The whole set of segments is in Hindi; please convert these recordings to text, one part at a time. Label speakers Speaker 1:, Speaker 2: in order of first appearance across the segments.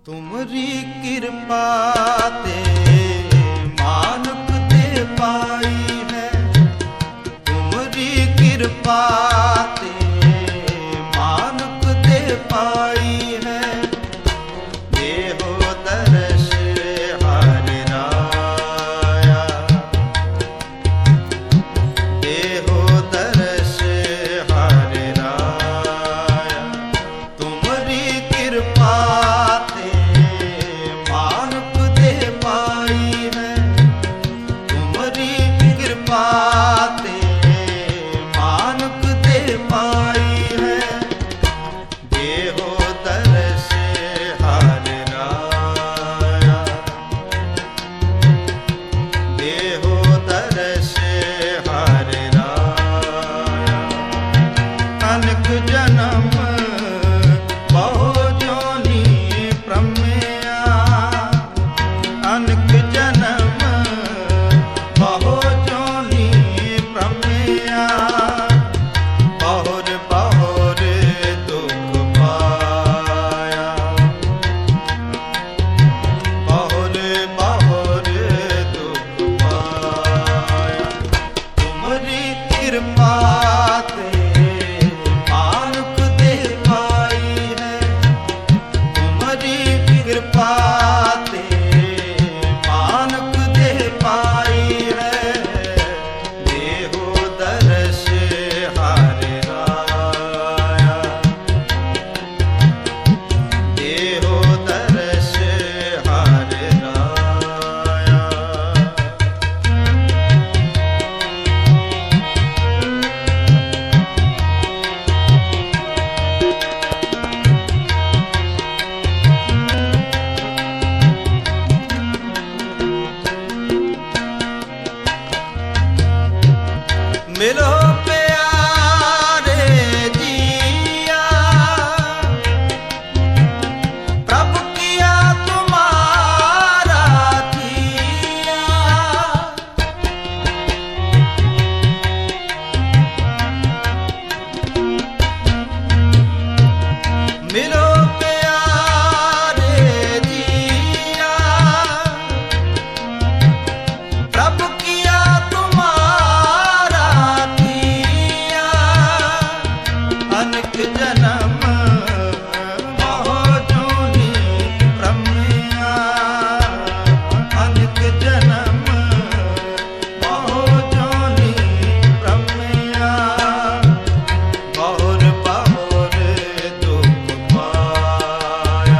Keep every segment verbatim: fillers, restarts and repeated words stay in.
Speaker 1: तुमरी कृपा ते मानुक दे पाई है, तुमरी कृपा ते मानुक दे पाई है। देहो दर्श हर राया, देहो दर्श हर राया। तुमरी कृपा मिलो प्यारे जिया, प्रभु किया तुम्हारा दिया। मिलो प्यारे जिया, प्रभु किया जन्म बहु जोनि ब्रह्मया, अनेक जन्म बहु जोनि ब्रह्मया। बहुर बहुर दुख पाया,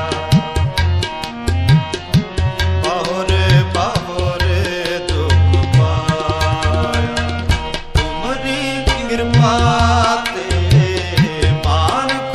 Speaker 1: बहुर बहुर दुख पाया। तुमरी कृपा ते मानुक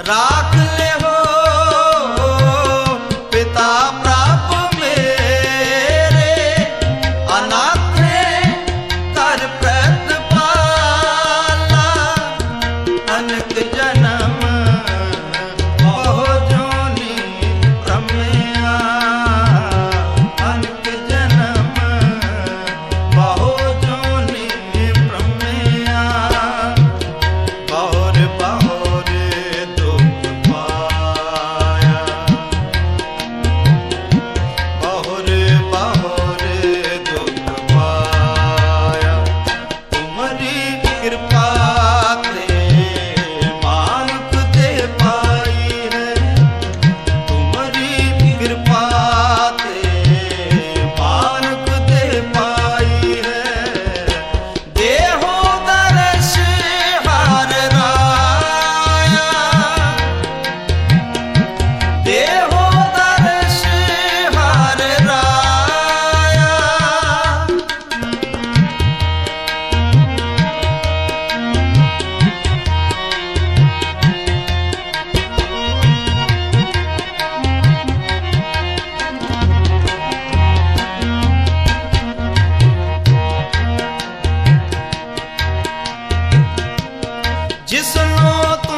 Speaker 1: राख ले हो पिता प्राप मेरे, अनाथ कर प्रतिपाला, अनक जन्म बहु जोनि प्रमेया, अनक जन्म बहु जोनि प्रमेया, बहुर बहुर दुख पाया, बहुर बहुर दुख पाया, तुम्हारी कृपा ते मानुख दे पाई है, तुम्हारी कृपा ते मानुख दे पाई है, देहो दर्श हर राया, देहो दर्श हर राया, जिसनो तुम